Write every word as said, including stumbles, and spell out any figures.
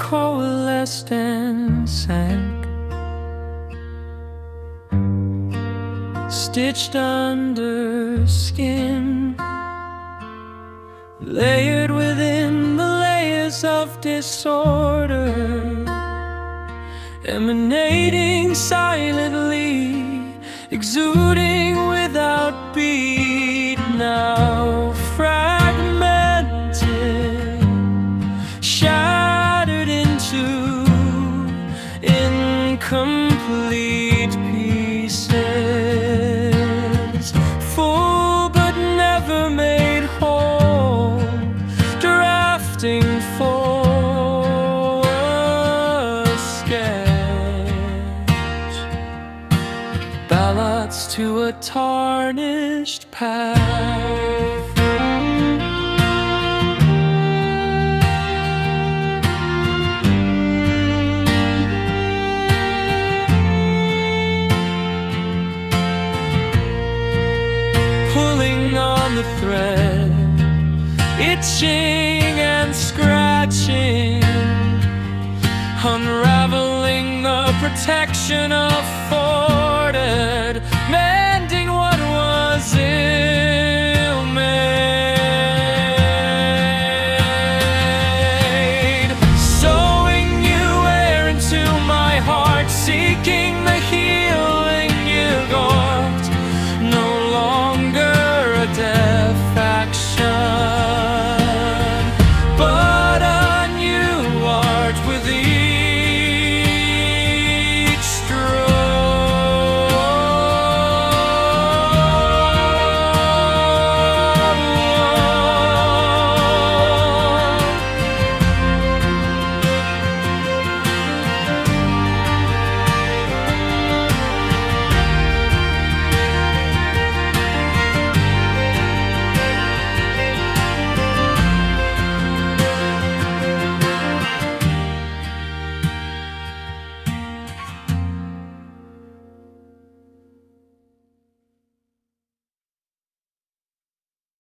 coalesced and sank, stitched under skin, layered within the layers of disorder, emanating silently, exuding without beat, now fragmented, shattered into incomplete pieces, full but never made whole, drafting for a sketch, ballads to a tarnished path. Pulling on the thread, itching and scratching, unraveling the protection afforded.